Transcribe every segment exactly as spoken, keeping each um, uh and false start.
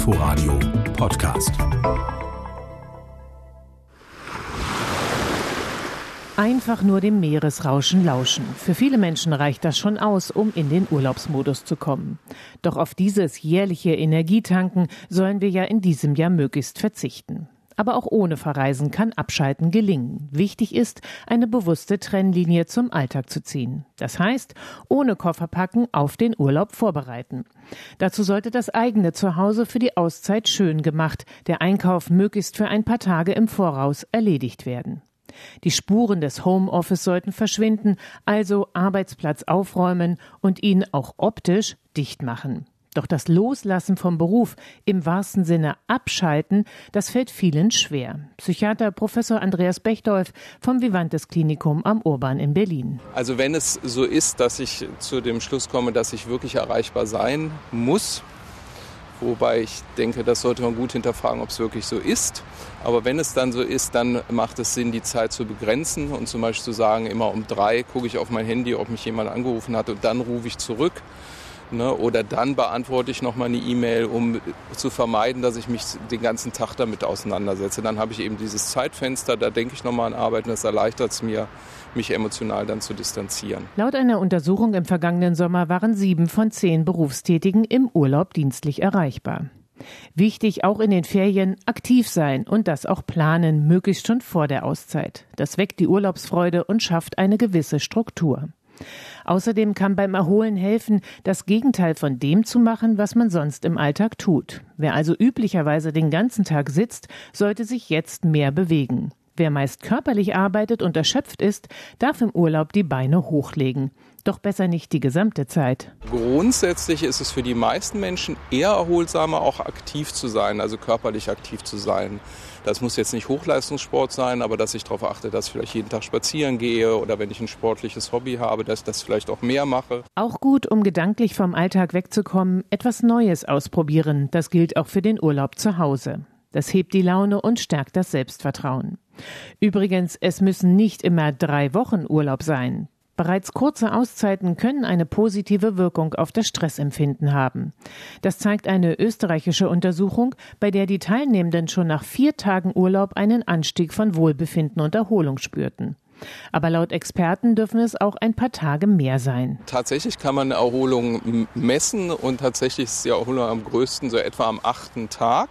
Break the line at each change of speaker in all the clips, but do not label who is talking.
Inforadio Podcast.
Einfach nur dem Meeresrauschen lauschen. Für viele Menschen reicht das schon aus, um in den Urlaubsmodus zu kommen. Doch auf dieses jährliche Energietanken sollen wir ja in diesem Jahr möglichst verzichten. Aber auch ohne Verreisen kann Abschalten gelingen. Wichtig ist, eine bewusste Trennlinie zum Alltag zu ziehen. Das heißt, ohne Kofferpacken auf den Urlaub vorbereiten. Dazu sollte das eigene Zuhause für die Auszeit schön gemacht, der Einkauf möglichst für ein paar Tage im Voraus erledigt werden. Die Spuren des Homeoffice sollten verschwinden, also Arbeitsplatz aufräumen und ihn auch optisch dicht machen. Doch das Loslassen vom Beruf, im wahrsten Sinne abschalten, das fällt vielen schwer. Psychiater Professor Andreas Bechdolf vom Vivantes Klinikum am Urban in Berlin.
Also wenn es so ist, dass ich zu dem Schluss komme, dass ich wirklich erreichbar sein muss, wobei ich denke, das sollte man gut hinterfragen, ob es wirklich so ist. Aber wenn es dann so ist, dann macht es Sinn, die Zeit zu begrenzen und zum Beispiel zu sagen, immer um drei gucke ich auf mein Handy, ob mich jemand angerufen hat und dann rufe ich zurück. Oder dann beantworte ich nochmal eine E-Mail, um zu vermeiden, dass ich mich den ganzen Tag damit auseinandersetze. Dann habe ich eben dieses Zeitfenster, da denke ich nochmal an Arbeit und das erleichtert es mir, mich emotional dann zu distanzieren.
Laut einer Untersuchung im vergangenen Sommer waren sieben von zehn Berufstätigen im Urlaub dienstlich erreichbar. Wichtig, auch in den Ferien aktiv sein und das auch planen, möglichst schon vor der Auszeit. Das weckt die Urlaubsfreude und schafft eine gewisse Struktur. Außerdem kann beim Erholen helfen, das Gegenteil von dem zu machen, was man sonst im Alltag tut. Wer also üblicherweise den ganzen Tag sitzt, sollte sich jetzt mehr bewegen. Wer meist körperlich arbeitet und erschöpft ist, darf im Urlaub die Beine hochlegen. Doch besser nicht die gesamte Zeit.
Grundsätzlich ist es für die meisten Menschen eher erholsamer, auch aktiv zu sein, also körperlich aktiv zu sein. Das muss jetzt nicht Hochleistungssport sein, aber dass ich darauf achte, dass ich vielleicht jeden Tag spazieren gehe oder wenn ich ein sportliches Hobby habe, dass ich das vielleicht auch mehr mache.
Auch gut, um gedanklich vom Alltag wegzukommen, etwas Neues ausprobieren. Das gilt auch für den Urlaub zu Hause. Das hebt die Laune und stärkt das Selbstvertrauen. Übrigens, es müssen nicht immer drei Wochen Urlaub sein. Bereits kurze Auszeiten können eine positive Wirkung auf das Stressempfinden haben. Das zeigt eine österreichische Untersuchung, bei der die Teilnehmenden schon nach vier Tagen Urlaub einen Anstieg von Wohlbefinden und Erholung spürten. Aber laut Experten dürfen es auch ein paar Tage mehr sein.
Tatsächlich kann man eine Erholung messen und tatsächlich ist die Erholung am größten so etwa am achten Tag.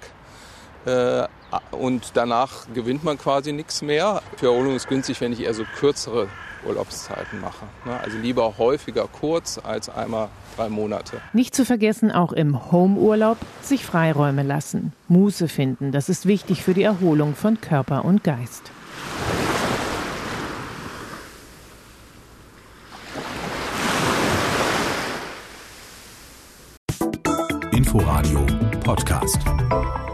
Und danach gewinnt man quasi nichts mehr. Für Erholung ist günstig, wenn ich eher so kürzere Urlaubszeiten mache. Also lieber häufiger kurz als einmal drei Monate.
Nicht zu vergessen, auch im Homeurlaub sich Freiräume lassen. Muße finden, das ist wichtig für die Erholung von Körper und Geist.
Inforadio Podcast.